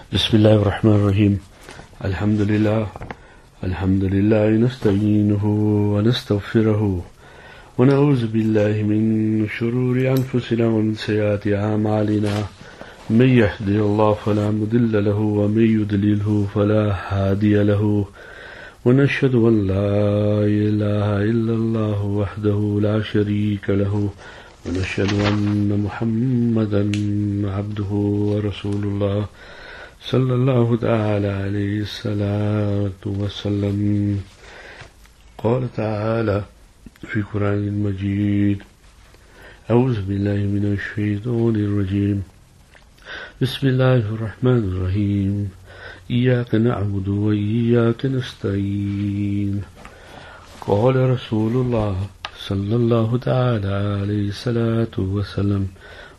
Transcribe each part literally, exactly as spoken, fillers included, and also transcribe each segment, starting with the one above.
بسم الله الرحمن الرحيم. الحمد لله الحمد لله نستعينه ونستغفره ونعوذ بالله من شرور أنفسنا ومن سيئات أعمالنا. من يهده الله فلا مضل له ومن يضلله فلا هادي له، ونشهد أن لا إله إلا الله وحده لا شريك له، ونشهد أن محمدا عبده ورسول الله صلى الله تعالى عليه الصلاة والسلام. قال تعالى في القرآن المجيد: أعوذ بالله من الشيطان الرجيم، بسم الله الرحمن الرحيم. إياك نعبد وإياك نستعين. قال رسول الله صلى الله تعالى عليه الصلاة والسلام: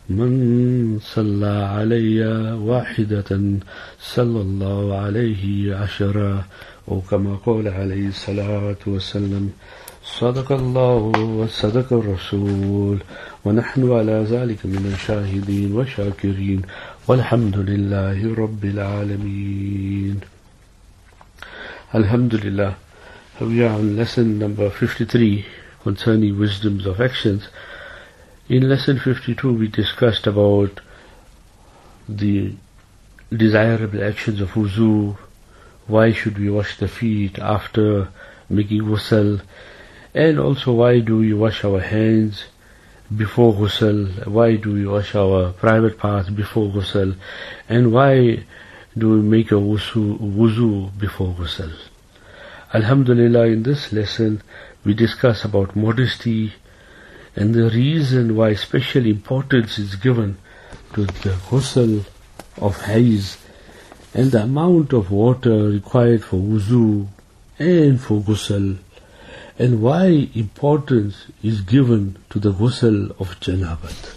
من صلى علي واحدة صلى الله عليه عشرة، أو كما قال عليه الصلاة والسلام: صدق الله وصدق الرسول، ونحن على ذلك من الشاهدين والشاكرين، والحمد لله رب العالمين. Alhamdulillah. We are on lesson number fifty-three concerning wisdoms of actions. In lesson fifty-two we discussed about the desirable actions of wuzu, why should we wash the feet after making ghusl, and also why do we wash our hands before ghusl, why do we wash our private parts before ghusl, and why do we make a wuzu, wuzu before ghusl. Alhamdulillah, in this lesson we discuss about modesty and the reason why special importance is given to the ghusl of hayz, and the amount of water required for wuzu and for ghusl, and why importance is given to the ghusl of janabat.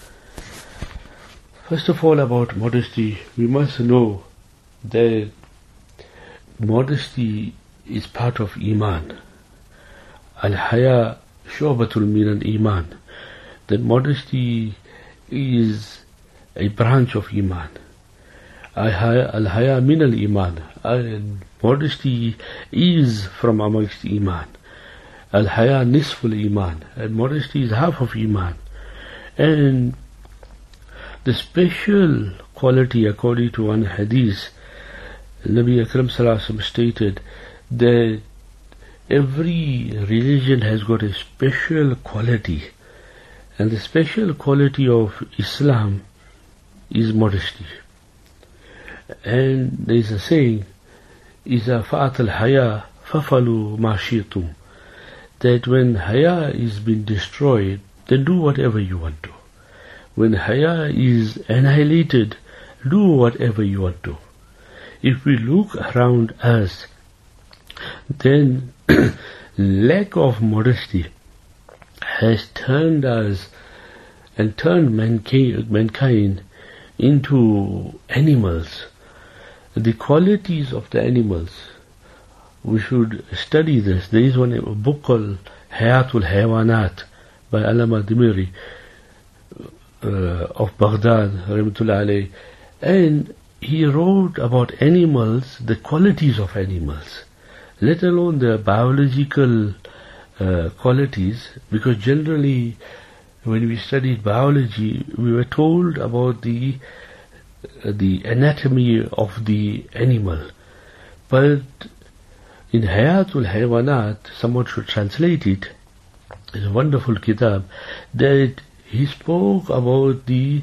First of all, about modesty, we must know that modesty is part of Iman. Al-Haya Shu'batul min al-Iman. That modesty is a branch of Iman. Al-Haya min al-Iman. And modesty is from amongst Iman. Al-Haya nisful Iman. And modesty is half of Iman. And the special quality, according to one hadith, Nabi Akram Sallallahu Alaihi Wasallam stated that every religion has got a special quality, and the special quality of Islam is modesty. And there is a saying, إِذَا فَأَتَ الْحَيَا فَفَلُوا مَا شِئْتُمْ, that when haya is being destroyed, then do whatever you want to. When haya is annihilated, do whatever you want to. If we look around us, then lack of modesty has turned us and turned mankind, mankind into animals. The qualities of the animals, we should study this. There is one a book called Hayatul Haywanat by Allama Dimiri uh, of Baghdad, Rahmatullah alayh, and he wrote about animals, the qualities of animals, let alone the biological uh, qualities, because generally when we studied biology we were told about the uh, the anatomy of the animal, but in Hayatul Haywanat, someone should translate it, it's a wonderful kitab, that he spoke about the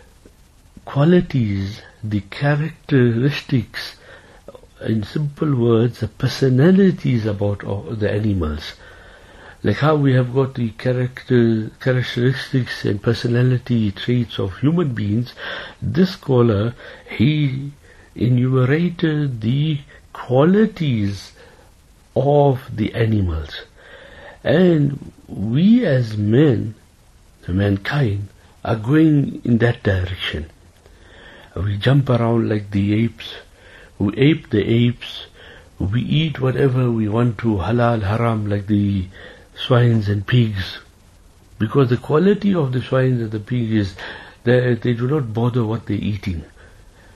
qualities, the characteristics, in simple words, the personalities about the animals. Like how we have got the character, characteristics and personality traits of human beings, this scholar, he enumerated the qualities of the animals. And we as men, mankind, are going in that direction. We jump around like the apes, we ape the apes, we eat whatever we want to, halal, haram, like the swines and pigs, because the quality of the swines and the pigs is that they do not bother what they're eating.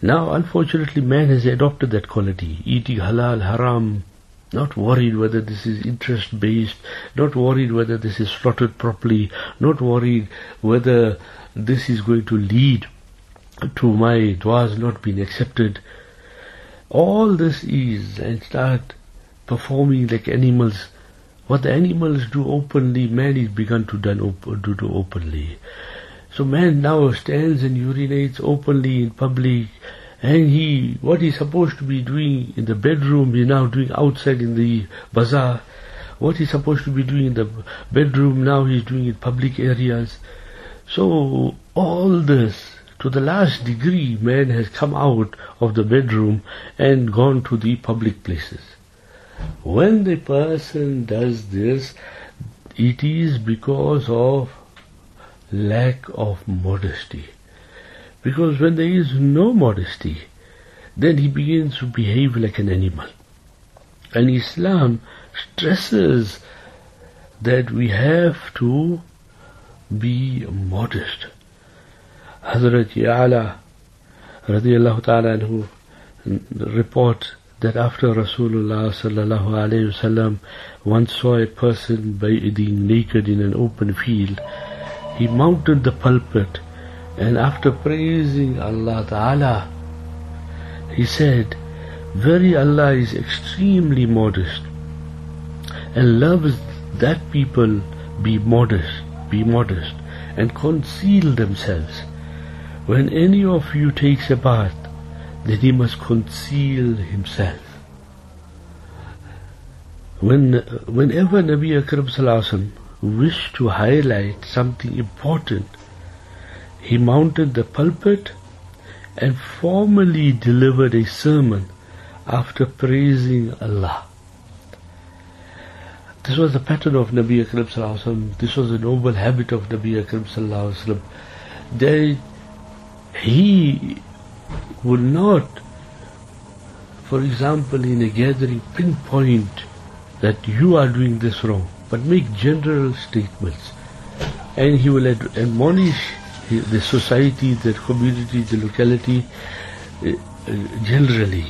Now, unfortunately, man has adopted that quality, eating halal, haram, not worried whether this is interest-based, not worried whether this is slotted properly, not worried whether this is going to lead to my du'as not being accepted. All this is, and start performing like animals. What the animals do openly, man is begun to done op- do, do openly. So man now stands and urinates openly in public, and he, what he's supposed to be doing in the bedroom, he's now doing outside in the bazaar. What he's supposed to be doing in the bedroom, now he's doing in public areas. So all this, to the last degree, man has come out of the bedroom and gone to the public places. When the person does this, it is because of lack of modesty. Because when there is no modesty, then he begins to behave like an animal. And Islam stresses that we have to be modest. Hazrat Ya'la radiyallahu ta'ala anhu reports that after Rasulullah sallallahu alayhi wasallam once saw a person bathing naked in an open field, he mounted the pulpit, and after praising Allah Ta'ala, he said, "Very Allah is extremely modest and loves that people be modest, be modest and conceal themselves. When any of you takes a bath, then he must conceal himself." When, whenever Nabi Akram Sallallahu Alaihi Wasallam wished to highlight something important, he mounted the pulpit and formally delivered a sermon after praising Allah. This was the pattern of Nabi Akram Sallallahu Alaihi Wasallam. This was a noble habit of Nabi Akram Sallallahu Alaihi Wasallam. That he would not, for example, in a gathering, pinpoint that you are doing this wrong, but make general statements. And he will ad- admonish the society, the community, the locality uh, uh, generally.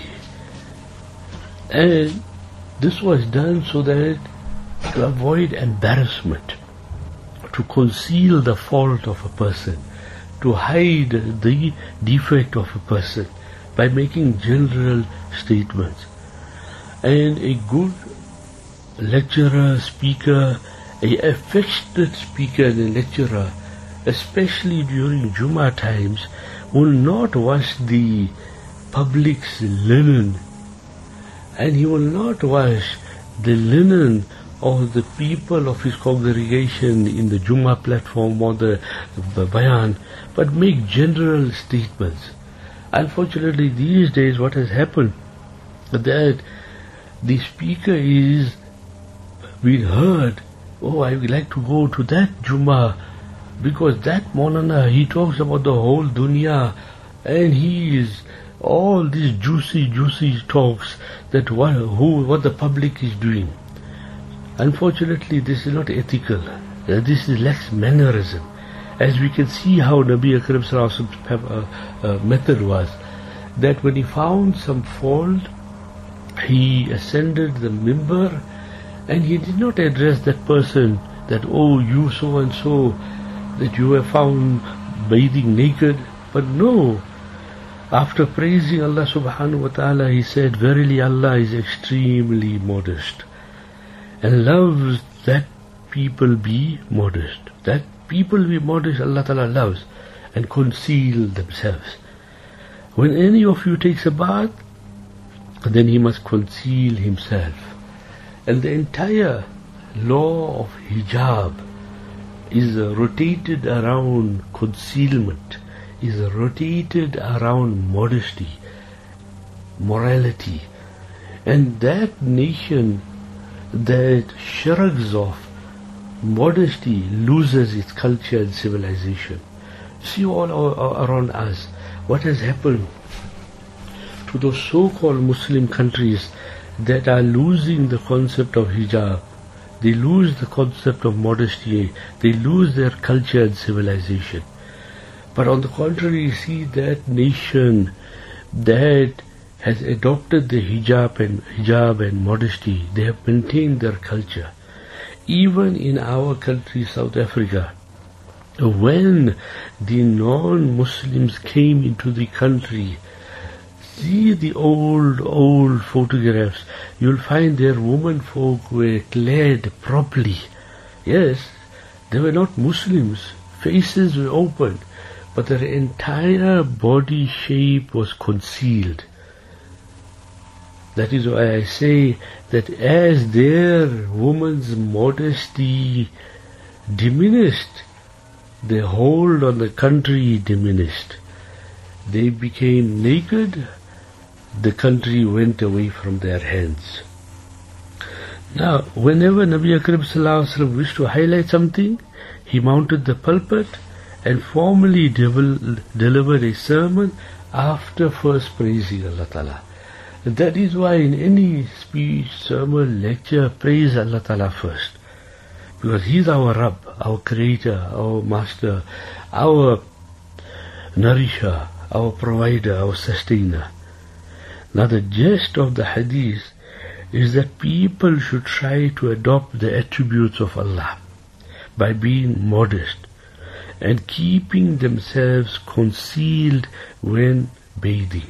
And this was done so that to avoid embarrassment, to conceal the fault of a person, to hide the defect of a person by making general statements. And a good lecturer, speaker, a affectionate speaker and a lecturer, especially during Jummah times, will not wash the public's linen, and he will not wash the linen of the people of his congregation in the Jummah platform or the, the bayan, but make general statements. Unfortunately, these days what has happened, that the speaker is being heard, "Oh, I would like to go to that Jummah, because that Maulana, he talks about the whole dunya, and he is all these juicy, juicy talks that what, who, what the public is doing." Unfortunately, this is not ethical. Uh, this is less mannerism. As we can see how Nabi Akram Sallallahu Alaihi Wasallam's uh, uh, method was, that when he found some fault, he ascended the mimbar, and he did not address that person that, "Oh, you so and so, that you were found bathing naked." But no, after praising Allah subhanahu wa ta'ala, he said, "Verily Allah is extremely modest and loves that people be modest." That people be modest, Allah Ta'ala loves, and conceal themselves. When any of you takes a bath, then he must conceal himself. And the entire law of hijab is uh, rotated around concealment, is uh, rotated around modesty, morality. And that nation that shrugs off modesty loses its culture and civilization. See all around us what has happened to those so-called Muslim countries that are losing the concept of hijab. They lose the concept of modesty. They lose their culture and civilization. But on the contrary, you see that nation that has adopted the hijab and hijab and modesty. They have maintained their culture. Even in our country, South Africa, when the non-Muslims came into the country, see the old, old photographs, you'll find their women folk were clad properly. Yes, they were not Muslims. Faces were open, but their entire body shape was concealed. That is why I say that as their woman's modesty diminished, their hold on the country diminished. They became naked, the country went away from their hands. Now, whenever Nabi Akram Sallallahu Alaihi Wasallam wished to highlight something, he mounted the pulpit and formally devel- delivered a sermon after first praising Allah Ta'ala. And that is why in any speech, sermon, lecture, praise Allah Ta'ala first. Because He is our Rabb, our Creator, our Master, our Nourisher, our Provider, our Sustainer. Now the gist of the hadith is that people should try to adopt the attributes of Allah by being modest and keeping themselves concealed when bathing.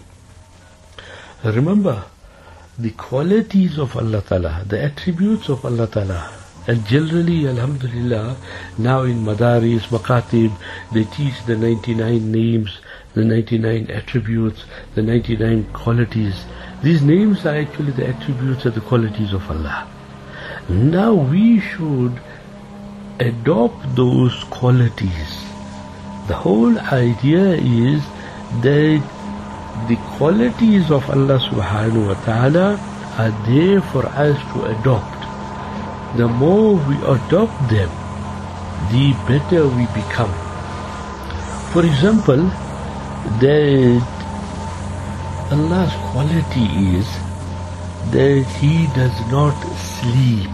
Remember, the qualities of Allah Ta'ala, the attributes of Allah Ta'ala, and generally, alhamdulillah, now in Madaris, Makatib, they teach the ninety-nine names, the ninety-nine attributes, the ninety-nine qualities. These names are actually the attributes and the qualities of Allah. Now we should adopt those qualities. The whole idea is that the qualities of Allah subhanahu wa ta'ala are there for us to adopt. The more we adopt them, the better we become. For example, that Allah's quality is that He does not sleep.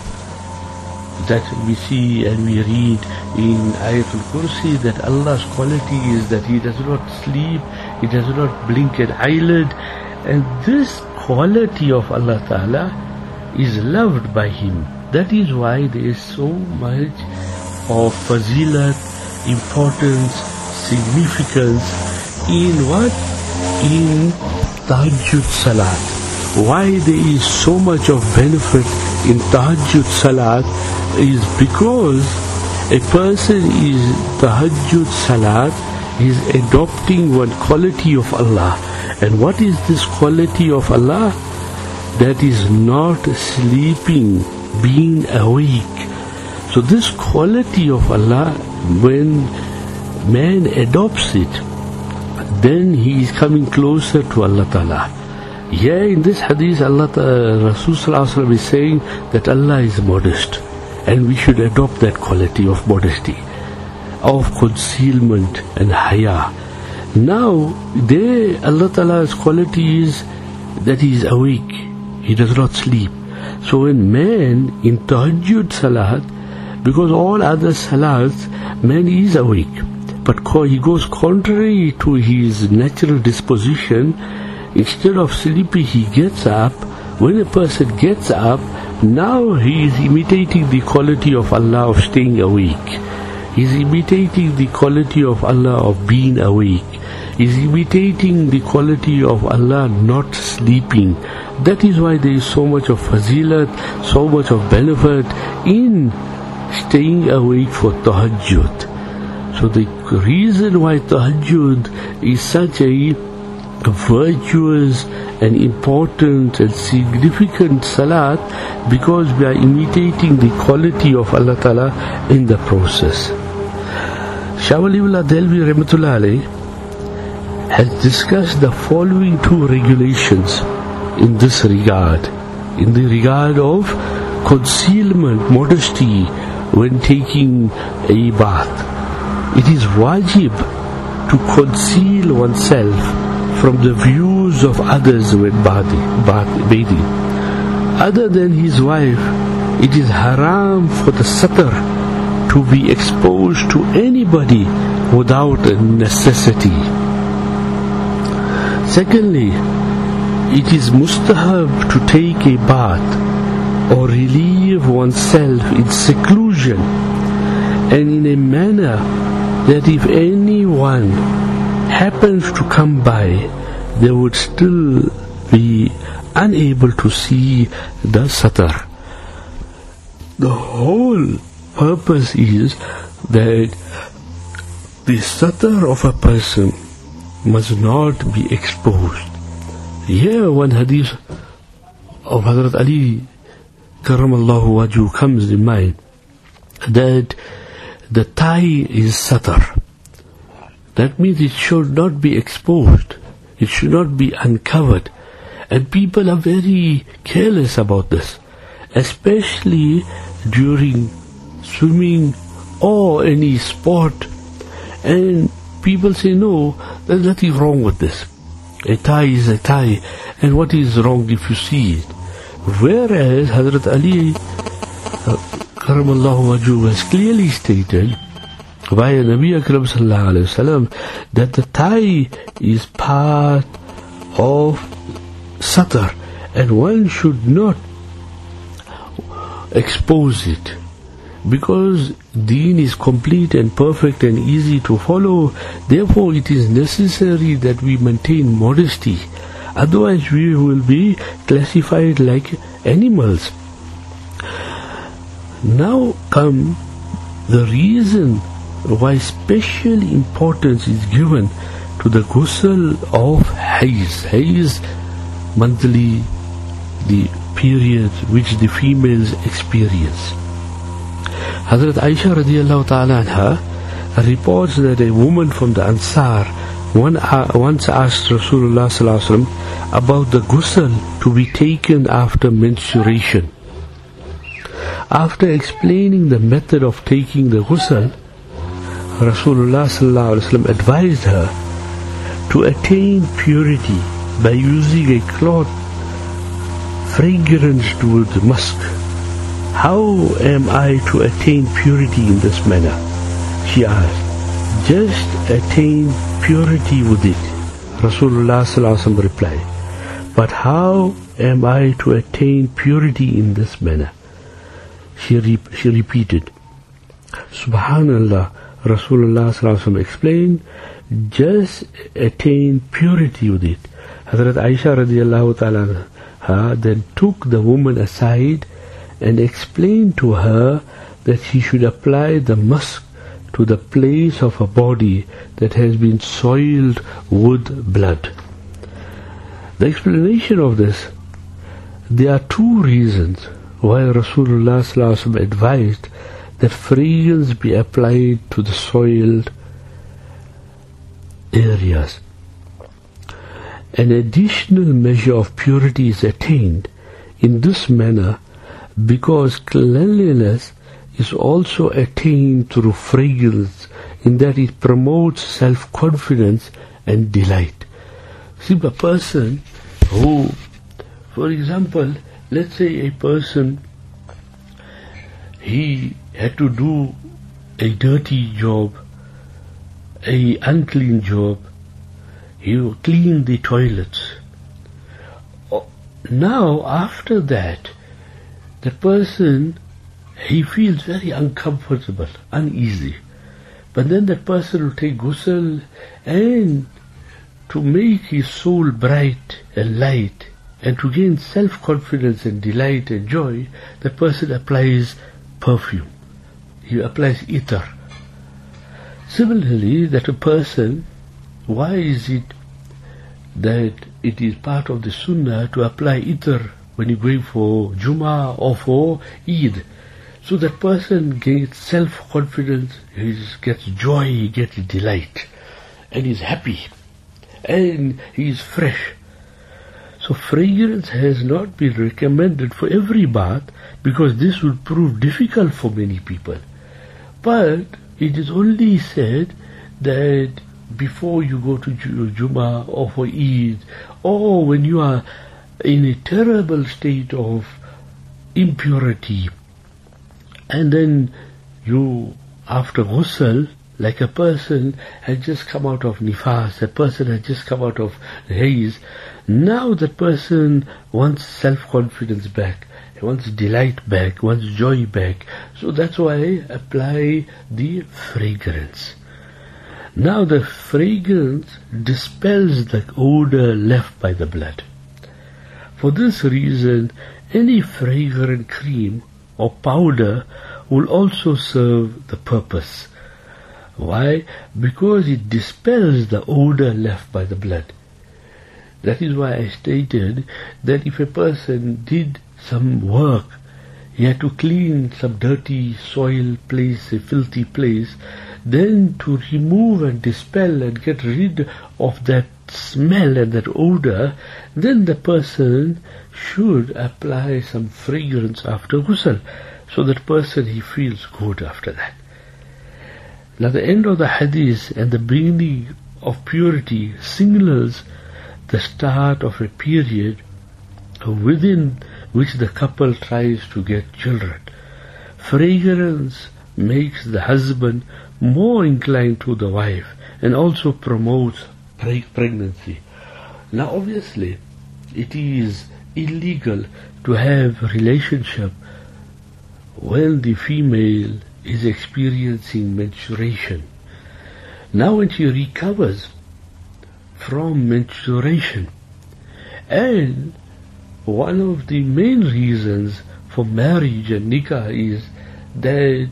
That we see and we read in Ayatul Kursi that Allah's quality is that He does not sleep, He does not blink an eyelid. And this quality of Allah Ta'ala is loved by Him. That is why there is so much of fazilat, importance, significance in what? In Tahajjud Salat. Why there is so much of benefit in Tahajjud Salat is because a person is Tahajjud Salat is adopting one quality of Allah. And what is this quality of Allah? That is not sleeping, being awake. So this quality of Allah, when man adopts it, then he is coming closer to Allah Ta'ala. Here in this hadith, Allah Rasul Sallallahu Alaihi Wasallam is saying that Allah is modest, and we should adopt that quality of modesty, of concealment and haya. Now, there Allah Ta'ala's quality is that He is awake, He does not sleep. So when man in Tahajjud Salat, because all other Salats, man is awake, but he goes contrary to his natural disposition. Instead of sleeping, he gets up. When a person gets up, now he is imitating the quality of Allah of staying awake. He is imitating the quality of Allah of being awake. He is imitating the quality of Allah not sleeping. That is why there is so much of fazilat, so much of benefit in staying awake for tahajjud. So the reason why tahajjud is such a virtuous and important and significant salat, because we are imitating the quality of Allah Ta'ala in the process. Shah Waliullah Delvi Rahmatullah Alayh has discussed the following two regulations in this regard, in the regard of concealment, modesty when taking a bath. It is wajib to conceal oneself from the views of others when bathing. Other than his wife, it is haram for the satar to be exposed to anybody without a necessity. Secondly, it is mustahab to take a bath or relieve oneself in seclusion and in a manner that if anyone happens to come by, they would still be unable to see the satar. The whole purpose is that the satar of a person must not be exposed. Here one hadith of Hazrat Ali Karamallahu Wajhu comes in mind, that the thigh is satar. That means it should not be exposed. It should not be uncovered. And people are very careless about this, especially during swimming or any sport. And people say, no, there's nothing wrong with this. A tie is a tie, and what is wrong if you see it? Whereas Hazrat Ali uh, Karamallahu Wajhu has clearly stated via Nabi Akram Sallallahu Alaihi Wasallam that the thigh is part of satar and one should not expose it, because deen is complete and perfect and easy to follow. Therefore it is necessary that we maintain modesty, otherwise we will be classified like animals. Now come the reason why special importance is given to the ghusl of Hayz. Hayz, monthly, the period which the females experience. Hazrat Aisha radiallahu ta'ala anha reports that a woman from the Ansar one, uh, once asked Rasulullah sallallahu alaihi wasallam about the ghusl to be taken after menstruation. After explaining the method of taking the ghusl, Rasulullah sallallahu alaihi wasallam advised her to attain purity by using a cloth fragranced with musk. How am I to attain purity in this manner? She asked. Just attain purity with it, Rasulullah sallallahu alaihi wasallam replied. But how am I to attain purity in this manner? She, re- she repeated. Subhanallah, Rasulullah sallallahu alaihi wasallam explained, just attain purity with it. Hazrat Aisha radiallahu ta'ala anha then took the woman aside and explained to her that she should apply the musk to the place of a body that has been soiled with blood. The explanation of this, there are two reasons why Rasulullah sallallahu alaihi wasallam advised that fragrance be applied to the soiled areas. An additional measure of purity is attained in this manner because cleanliness is also attained through fragrance, in that it promotes self-confidence and delight. See, a person who, for example, let's say a person, he had to do a dirty job, a unclean job, he cleaned the toilets. Now, after that, the person, he feels very uncomfortable, uneasy. But then that person will take ghusl, and to make his soul bright and light, and to gain self-confidence and delight and joy, the person applies perfume. He applies ether. Similarly, that a person, why is it that it is part of the sunnah to apply ether when you go for Jummah or for Eid? So that person gets self-confidence, he gets joy, he gets delight, and he's happy, and he is fresh. So fragrance has not been recommended for every bath, because this would prove difficult for many people. But it is only said that before you go to Jummah or for Eid, or when you are in a terrible state of impurity, and then you, after ghusl, like a person had just come out of nifas, a person had just come out of haze. Now that person wants self-confidence back, he wants delight back, wants joy back. So that's why I apply the fragrance. Now the fragrance dispels the odor left by the blood. For this reason, any fragrant cream or powder will also serve the purpose. Why? Because it dispels the odor left by the blood. That is why I stated that if a person did some work, he had to clean some dirty soil place, a filthy place, then to remove and dispel and get rid of that smell and that odor, then the person should apply some fragrance after ghusl, so that person he feels good after that. Now the end of the hadith and the beginning of purity signals the start of a period within which the couple tries to get children. Fragrance makes the husband more inclined to the wife and also promotes pregnancy. Now obviously it is illegal to have a relationship when the female is experiencing menstruation. Now when she recovers from menstruation, and one of the main reasons for marriage and nikah is that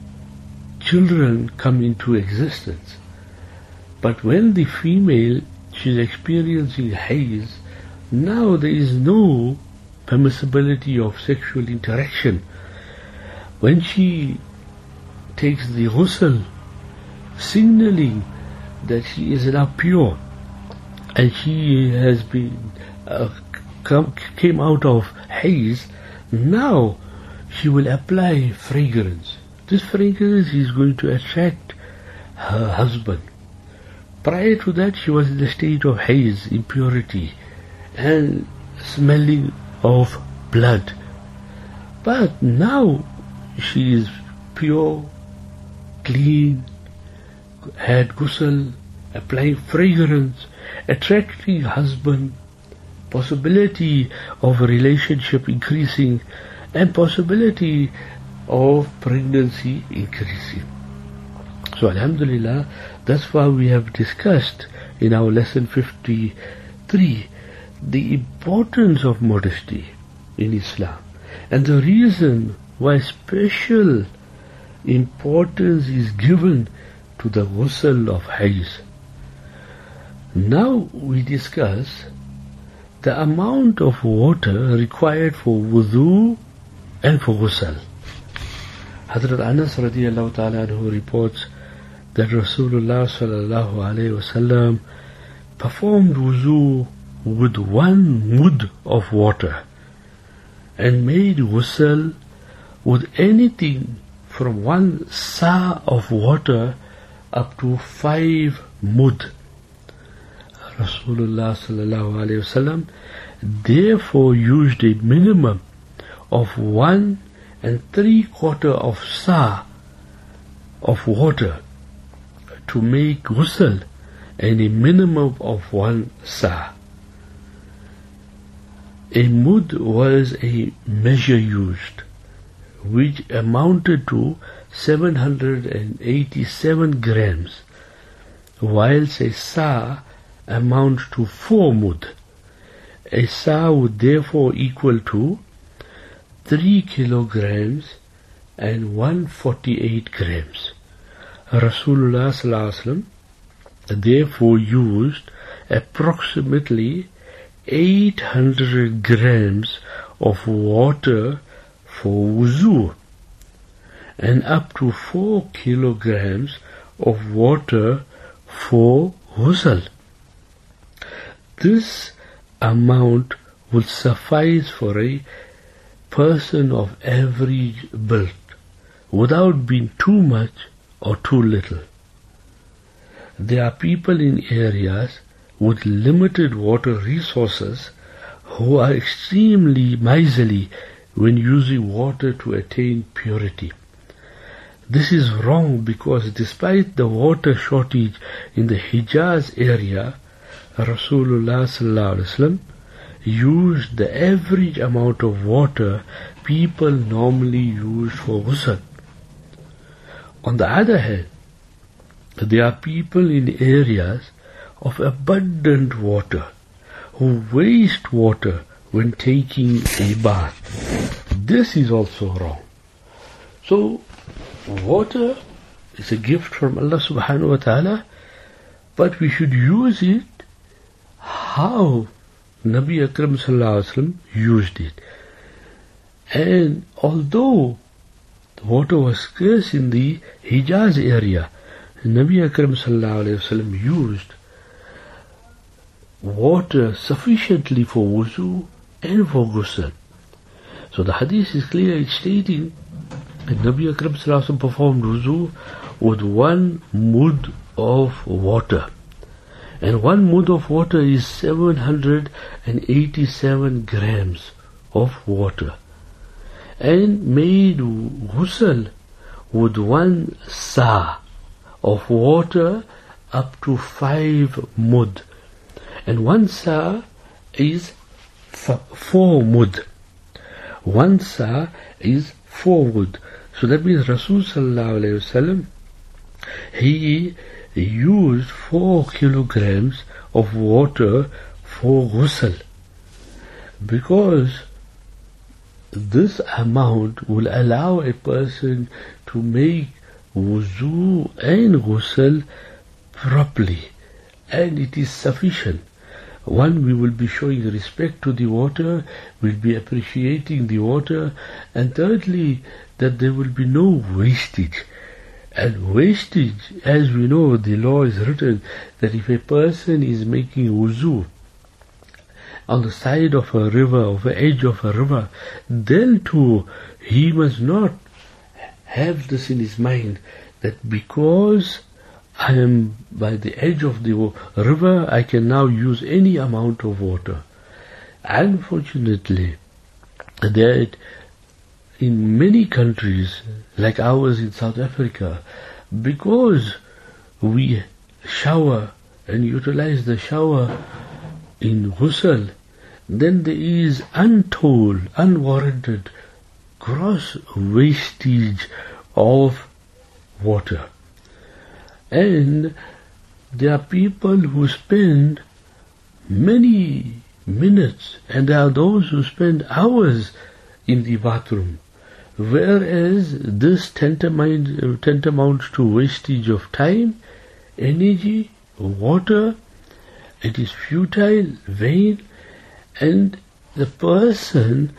children come into existence. But when the female, she's experiencing haze, now there is no permissibility of sexual interaction. When she takes the ghusl, signaling that she is now pure and she has been uh, come, came out of haze, now she will apply fragrance. This fragrance is going to attract her husband. Prior to that, she was in the state of haze, impurity, and smelling of blood. But now she is pure, clean, had ghusl, applying fragrance, attracting husband, possibility of a relationship increasing, and possibility of pregnancy increasing. So alhamdulillah, that's why we have discussed in our lesson fifty-three the importance of modesty in Islam, and the reason why special importance is given to the ghusl of hayd. Now we discuss the amount of water required for wudu and for ghusl. Hazrat Anas radiallahu ta'ala anhu reports that Rasulullah sallallahu alayhi wasallam performed wudu with one mud of water and made ghusl with anything from one sa of water up to five mud. Rasulullah sallallahu alayhi wasallam therefore used a minimum of one and three quarter of sa of water to make ghusl, and a minimum of one sa. A mud was a measure used which amounted to seven hundred eighty-seven grams, whilst a sa amounts to four mud. A sa would therefore equal to three kilograms and one hundred forty-eight grams. Rasulullah sallallahu alaihi wasallam therefore used approximately eight hundred grams of water for wuzu and up to four kilograms of water for ghusl. This amount would suffice for a person of average build without being too much or too little. There are people in areas with limited water resources who are extremely miserly when using water to attain purity. This is wrong because despite the water shortage in the Hijaz area, Rasulullah sallallahu alaihi wasallam used the average amount of water people normally use for ghusl. On the other hand, there are people in areas of abundant water who waste water when taking a bath. This is also wrong. So, water is a gift from Allah subhanahu wa ta'ala, but we should use it how Nabi Akram sallallahu alaihi wasallam used it. And although the water was scarce in the Hijaz area, Nabi Akram sallallahu alaihi wasallam used water sufficiently for wuzu and for ghusl. So the hadith is clear, it's stating that Nabi Akram sallallahu alaihi wasallam performed wuzu with one mud of water. And one mud of water is seven hundred eighty-seven grams of water. And made ghusl with one sa of water up to five mud. And one sa is f- four mud. One sa is four mud. So that means Rasul sallallahu alayhi wasallam, he used four kilograms of water for ghusl, because this amount will allow a person to make wuzu and ghusl properly, and it is sufficient. One, we will be showing respect to the water, we'll be appreciating the water, and thirdly, that there will be no wastage. And wastage, as we know, the law is written that if a person is making wuzu on the side of a river, of the edge of a river, then too he must not have this in his mind, that because I am by the edge of the river, I can now use any amount of water. Unfortunately, that in many countries, like ours in South Africa, because we shower and utilize the shower in ghusl, then there is untold, unwarranted, gross wastage of water. And there are people who spend many minutes, and there are those who spend hours in the bathroom, whereas this tantamount, tantamounts to wastage of time, energy, water. It is futile, vain, and the person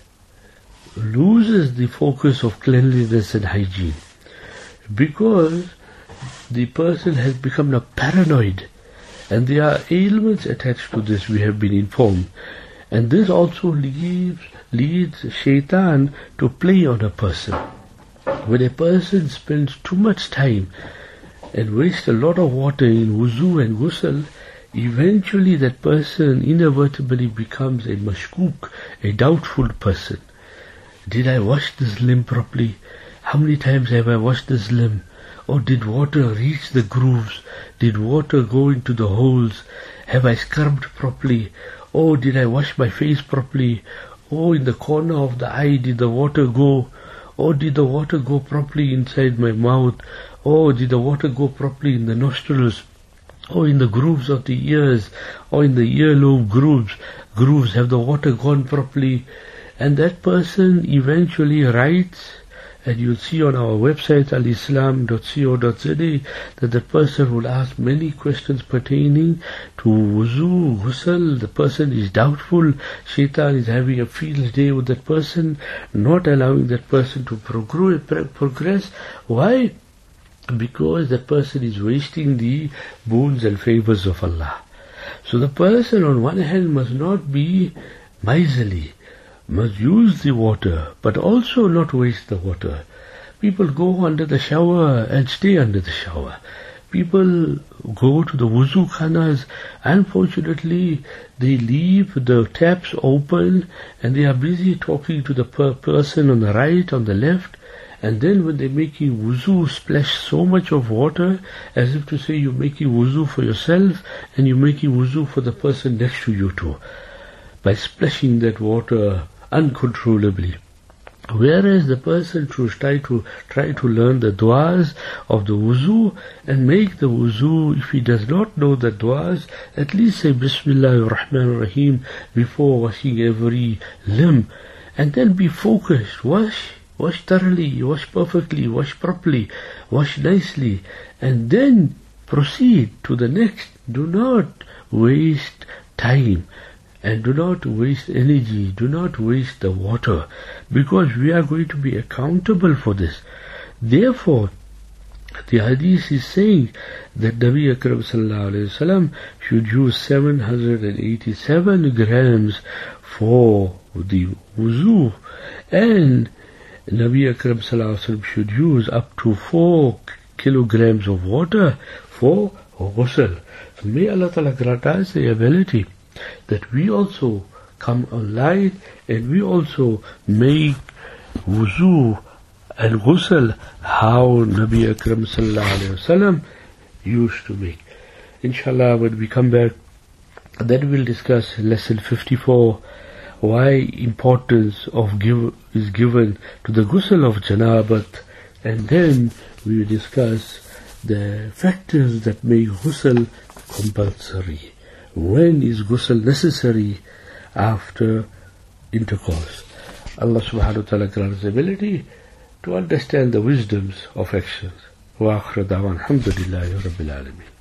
loses the focus of cleanliness and hygiene, because the person has become a paranoid, and there are ailments attached to this, we have been informed. And this also leads, leads shaitan to play on a person. When a person spends too much time and wastes a lot of water in wuzu and ghusl, eventually that person inadvertently becomes a mashkook, a doubtful person. Did I wash this limb properly? How many times have I washed this limb? Or did water reach the grooves? Did water go into the holes? Have I scrubbed properly? Oh, did I wash my face properly? Oh, in the corner of the eye, did the water go? Oh, did the water go properly inside my mouth? Oh, did the water go properly in the nostrils? Or in the grooves of the ears, or in the earlobe grooves, grooves, have the water gone properly? And that person eventually writes, and you'll see on our website al islam dot co dot z a that the person will ask many questions pertaining to wuzu, ghusl. The person is doubtful. Shaitan is having a field day with that person, not allowing that person to progress. Why? Because that person is wasting the boons and favors of Allah. So the person on one hand must not be miserly, must use the water, but also not waste the water. People go under the shower and stay under the shower. People go to the wuzu khanas. Unfortunately, they leave the taps open and they are busy talking to the per- person on the right, on the left, And then when they're making wuzu, splash so much of water as if to say you're making wuzu for yourself and you're making wuzu for the person next to you too, by splashing that water uncontrollably. Whereas the person should try to try to learn the du'as of the wuzu and make the wuzu. If he does not know the du'as, at least say Bismillahir Rahmanir Rahim before washing every limb, and then be focused. Wash, wash thoroughly, wash perfectly, wash properly, wash nicely, and then proceed to the next. Do not waste time. And do not waste energy, do not waste the water, because we are going to be accountable for this. Therefore, the hadith is saying that Nabi Akram sallallahu alayhi wasallam should use seven hundred eighty-seven grams for the wuzu, and Nabi Akram sallallahu alayhi wasallam should use up to four kilograms of water for ghusl. So may Allah Ta'ala grant us the ability that we also come online and we also make wuzu and ghusl how Nabi Akram sallallahu alayhi wasallam used to make. Inshallah, when we come back, then we'll discuss lesson fifty-four, why importance of give is given to the ghusl of janabat, and then we will discuss the factors that make ghusl compulsory. When is ghusl necessary? After intercourse. Allah subhanahu wa ta'ala grants the ability to understand the wisdoms of actions. Wa akhir da'wan alhamdulillahi rabbil alameen.